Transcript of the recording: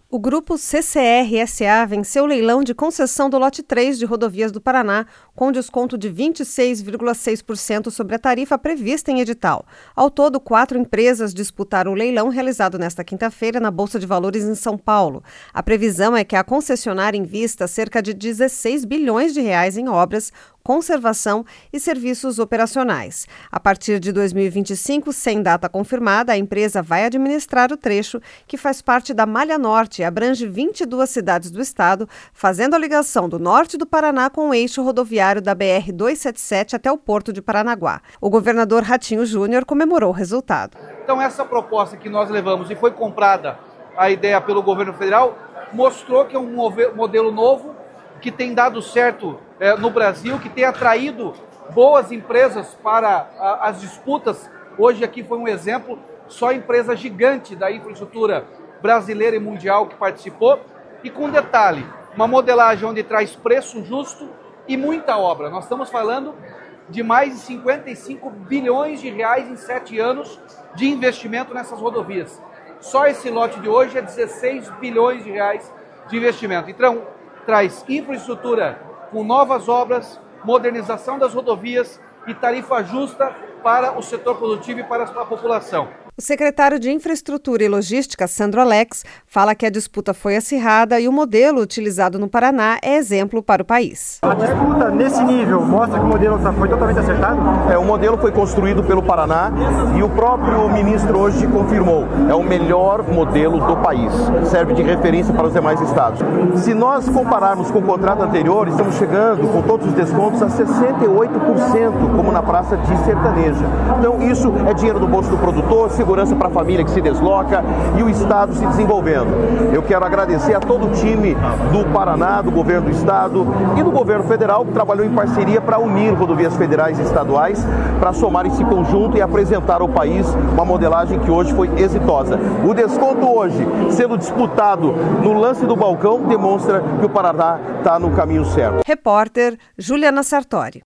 O grupo CCR S.A. venceu o leilão de concessão do lote 3 de Rodovias do Paraná, com desconto de 26,6% sobre a tarifa prevista em edital. Ao todo, 4 empresas disputaram o leilão realizado nesta quinta-feira na Bolsa de Valores em São Paulo. A previsão é que a concessionária invista cerca de 16 bilhões de reais em obras, conservação e serviços operacionais. A partir de 2025, sem data confirmada, a empresa vai administrar o trecho que faz parte da Malha Norte e abrange 22 cidades do estado, fazendo a ligação do norte do Paraná com o eixo rodoviário da BR-277 até o Porto de Paranaguá. O governador Ratinho Júnior comemorou o resultado. Então essa proposta que nós levamos e foi comprada a ideia pelo governo federal, mostrou que é um modelo novo, que tem dado certo no Brasil, que tem atraído boas empresas para as disputas. Hoje aqui foi um exemplo, só empresa gigante da infraestrutura brasileira e mundial que participou, e com detalhe, uma modelagem onde traz preço justo e muita obra. Nós estamos falando de mais de 55 bilhões de reais em 7 anos de investimento nessas rodovias. Só esse lote de hoje é 16 bilhões de reais de investimento. Então, traz infraestrutura com novas obras, modernização das rodovias e tarifa justa para o setor produtivo e para a população. O secretário de Infraestrutura e Logística, Sandro Alex, fala que a disputa foi acirrada e o modelo utilizado no Paraná é exemplo para o país. A disputa nesse nível mostra que o modelo foi totalmente acertado? O modelo foi construído pelo Paraná e o próprio ministro hoje confirmou. É o melhor modelo do país. Serve de referência para os demais estados. Se nós compararmos com o contrato anterior, estamos chegando com todos os descontos a 68%, como na praça de Sertaneja. Então isso é dinheiro do bolso do produtor, segurança para a família que se desloca e o estado se desenvolvendo. Eu quero agradecer a todo o time do Paraná, do governo do estado e do governo federal que trabalhou em parceria para unir rodovias federais e estaduais, para somar esse conjunto e apresentar ao país uma modelagem que hoje foi exitosa. O desconto hoje, sendo disputado no lance do balcão, demonstra que o Paraná está no caminho certo. Repórter Juliana Sartori.